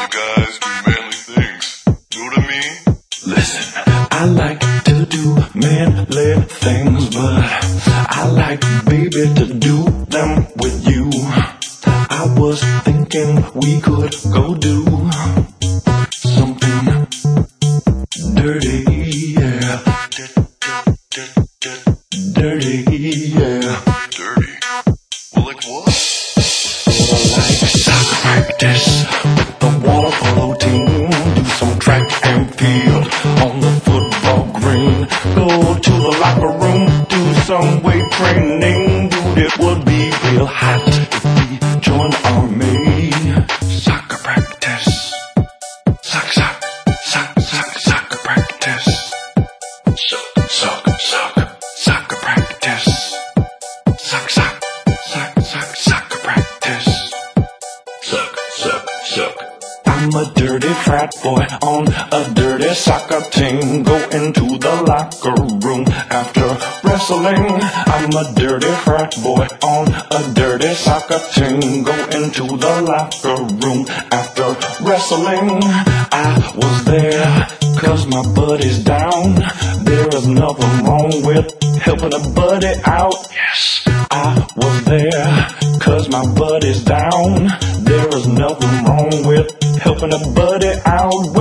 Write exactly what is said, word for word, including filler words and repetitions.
guys do manly things. You know what I mean? Listen, I like to do manly things, but I like, baby, to do them with you. I was thinking we could go do something dirty, yeah. Dirty, yeah. Dirty? Well, like what? Sorta like soccer practice with the water polo team. Do some track and field on the football green. Go to the locker room, do some weight training. Dude, it would be real hot if we joined the army. Soccer practice. Sock, sock, sock, sock, soccer practice. Sock, sock, sock, soccer practice. Sock, sock, sock, sock, soccer practice. Suck, suck, suck. I'm a dirty frat boy on a dirty soccer team. Go into the locker room after wrestling. I'm a dirty frat boy on a dirty soccer team. Go into the locker room after wrestling. I was there cause my buddy's down. There is nothing wrong with helping a buddy out. Yes, I was there cause my buddy's down. There is nothing wrong with helping a buddy out.